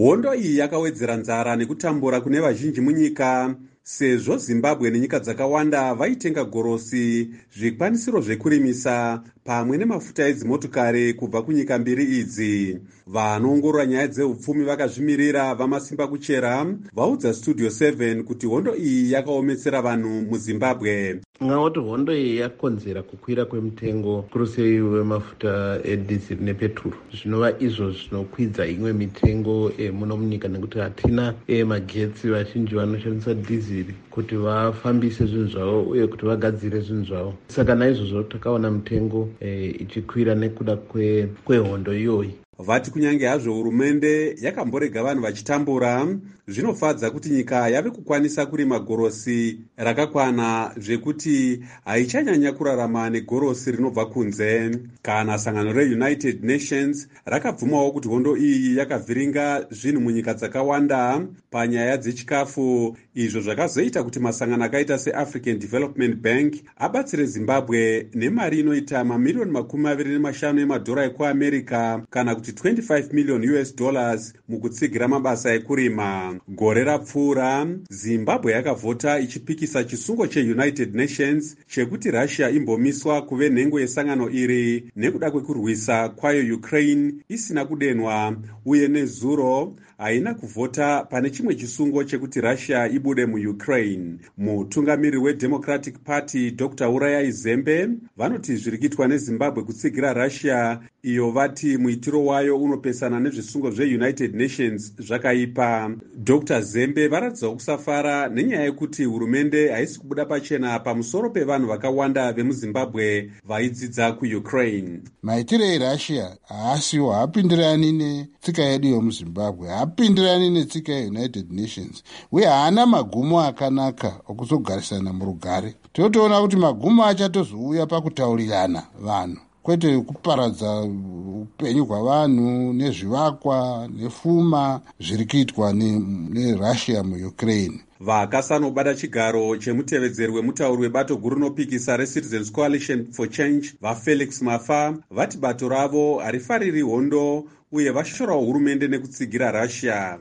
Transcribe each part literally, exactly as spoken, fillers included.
Hondo iyi yakawedzera nzara nekutambura kune vazhinji munyika, sezvo Zimbabwe nenyika dzakawanda vaitenga gorosi, zvikwanisiro zvekurimisa pamwe nemafuta edzimotokari kubva kunyika mbiri idzi. Vanoongorora nyaya dzeupfumi vakazvimirira vamasimba kuchera vaudza Studio seven kuti hondo iyi yakaometsera vanhu muZimbabwe. Ngawati hondo iyi yakonzera kukwira kwemutengo kurusei wemafuta edhiziri nepetruru, zvinova izvo zvinokwidza imwe mitengo e, muno munyika nekuti hatina e, magetsi. Vazhinji vanoshandisa dhiziri kuti vafambise zvinhu zvavo uye kuti vagadzire zvinhu zvavo. Saka naizvozvo takaona mutengo e, ichikwira nekuda kwe, kwehondo iyoyi. Vati kunyange hazvo hurumende yakamborega vanhu vachitambura, zvinofadza kuti nyika yave kukwanisa kurima gorosi rakakwana zvekuti haichanyanya kurarama negorosi rinobva kunze. Kana sangano reUnited Nations rakabvumawo kuti hondo iyi yakavhiringa zvinhu munyika dzakawanda panyaya dzechikafu, izvo zvakazoita kuti masangano akaita seAfrican Development Bank abatsire Zimbabwe nemari inoita mamiliyoni makumi maviri nemashanu emadhora ekuAmerica kana kuti twenty-five million U S dollars mukutsigira mabasa ekurima. Gore rapfuura, Zimbabwe yakavhota ichipikisa chisungo cheUnited Nations chekuti Russia imbomiswa kuve nhengo yesangano iri nekuda kwekurwisa kwayo Ukraine isina kudenwa, uye nezuro haina kuvhota pane chimwe chisungo chekuti Russia ibude muUkraine. Mutungamiri weDemocratic Party Doctor Urayai Zembe vanoti zviri kuitwa neZimbabwe kutsigira Russia, iyo vati muitiro wayo unopesana nezvisungo zveUnited Nations zvakaipa. Doctor Zembe varatidza kusafara nenyaya yekuti hurumende haisi kubuda pachena pamusoro pevanhu vakawanda vemuZimbabwe vaidzidza kuUkraine. Maitiro eRussia haasiwo haapindirani netsika yedu yomuZimbabwe, haapindirani netsika yeUnited Nations, uye haana magumo akanaka okuzogarisana murugare. Totoona kuti magumo achatozouya pakutaurirana vanhu, kwete kuparadza upenyu hwavanhu nezvivakwa nepfuma zviri kuitwa neRussia muUkraine. Vakasanobada chigaro chemutevedzeri wemutauri webato guru rinopikisa reCitizens Coalition for Change vaFelix Mafa vati bato ravo harifariri hondo uye vashorawo hurumende nekutsigira Russia.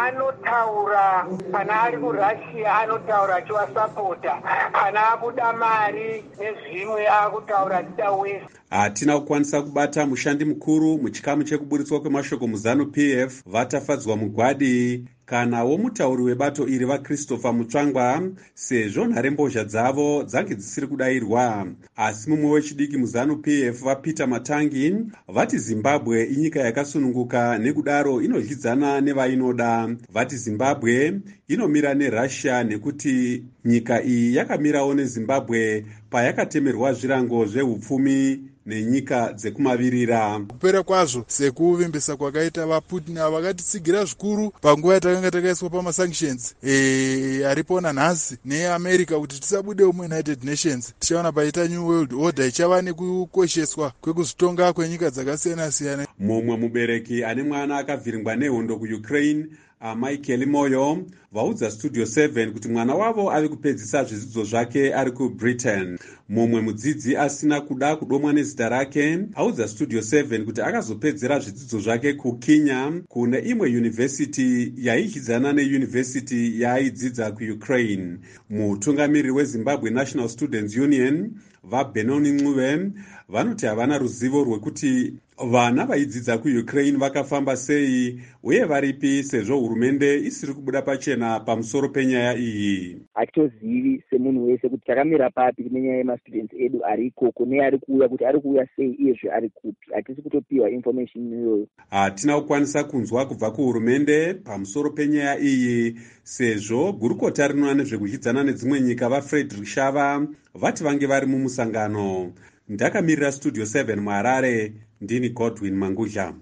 Anotaura kana ari kuRussia, anotaura achivasapota, kana akuda mari nezvimwe akutaura achida West. Hatina kukwanisa kubata mushandi mukuru muchikamu chekuburitswa kwemashoko muZanu P F vatafadzwa mugwadi kana womutauri webato iri vaChristopher Mutsvangwa, sezvo nharembozha dzavo dzange dzisiri kudayirwa. Asi mumwe wechidiki muZanu P F vaPeter Matangi vati Zimbabwe inyika yakasununguka nekudaro inodyidzana nevainoda. Vati Zimbabwe inomira neRussia nekuti nyika iyi yakamirawo neZimbabwe payakatemerwa zvirango zveupfumi nenyika dzekumavirira. Kupera kwazvo sekuvimbisa kwakaita vaPutin vakatitsigira zvikuru panguva yatakanga takaiswa pamasanctions e, aripona nhasi neAmerica kuti tisabude muUnited Nations. Tichaona paita New World Order ichava nekukosheswa kwekuzvitonga kwenyika dzakasiyana siyana. Mumwe mubereki ane mwana akavhiringwa nehondo kuUkraine, Michael Moyo vaudza Studio seven kuti mwana wavo ari kupedzisa zvidzidzo zvake ari kuBritain. Mumwe mudzidzi asina kuda kudomwa nezita rake audza Studio seven kuti akazopedzera zvidzidzo zvake kuKenya kune imwe yunivhesiti yaidyidzana neyunivhesiti yaaidzidza kuUkraine. Mutungamiriri weZimbabwe National Students Union vaBenoni Ncube vanoti havana ruzivo rwekuti vana vaidzidza kuUkraine vakafamba sei uye varipi, sezvo hurumende isiri kubuda pachena pamusoro penyaya iyi. Hatitozivi semunhu wese kuti takamira papi nenyaya yemastudents edu ari ikoko neari kuuya kuti ari kuuya sei iyezve ari kupi. Hatisi kutopiwa information iyoyo. Hatina kukwanisa kunzwa kubva kuhurumende pamusoro penyaya iyi, sezvo gurukota rinoona nezvekudyidzana nedzimwe nyika vaFrederick Shava vati vange vari mumusangano. Ndakamirira Studio seven muHarare, ndini Godwin Mangudla.